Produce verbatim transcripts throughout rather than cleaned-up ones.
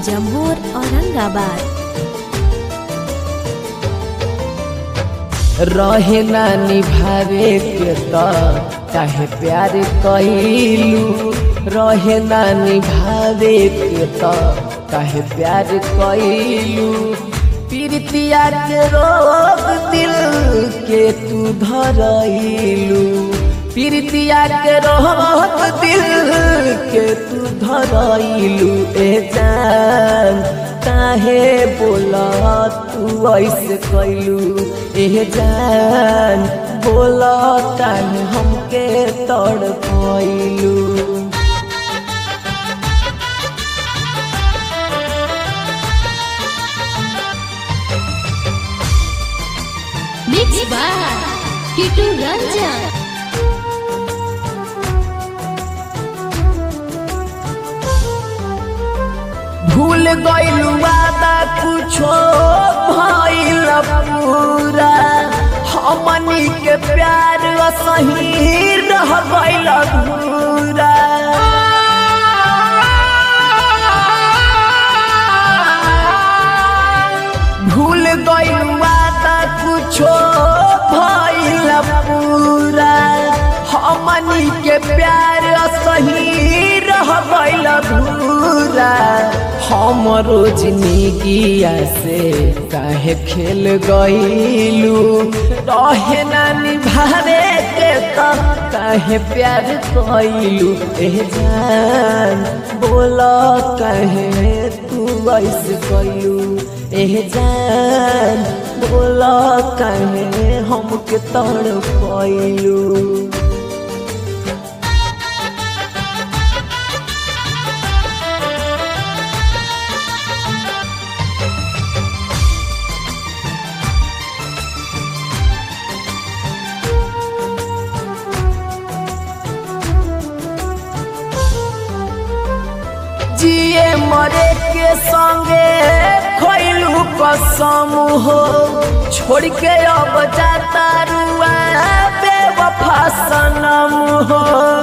जमूर औरंगाबाद। रहे ना निभावे के तो काहे प्यार कइलू, रहे ना निभावे के तो काहे प्यार कइलू। प्रीतिया के रोग दिल के तू धरइलू, प्रीतिया के रोग दिल के तू धरइलू। ए जान काहे बोला तू ऐसे कइलू, ए जान बोला काहे हमके तड़पइलू। Mix by Kittu Ranjan. भूल गइलू वादा कुछो भइल पूरा, हमनी के प्यार असही रह गइल अधूरा। भूल गइलू वादा कुछो भइल पूरा, हमनी के प्यार असही रह गइल अधूरा। हमरो जिंदगिया से काहे खेल गइलू, रहे ना निभावे के तो काहे प्यार कइलू। ए जान बोला काहे तू ऐसे कइलू, ए जान बोला काहे हमके तड़पइलू। जिए मरे के संगे खइलू कसम हो, छोड़ के अब जाता रुआ बेवफा सनम हो।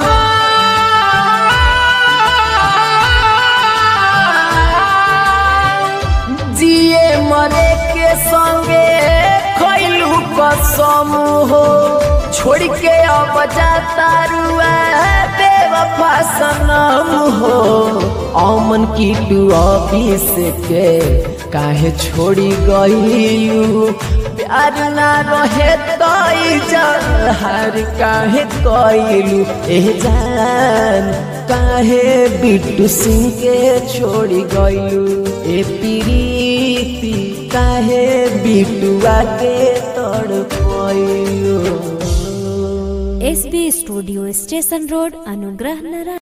जिए मरे के संगे खइलू कसम हो, छोड़ के अब जाता रुआ बेवफा सनम हो। अमन किटू ऑफिस के काहे छोड़ी गइलू, प्यार ना रहे तो इजहार काहे कइलू। ए जान काहे बिट्टू सिंह के छोड़ी गइलू, ए प्रीति काहे बिट्टुआ के तड़पइलू। S B studio station road Anugrah नगर।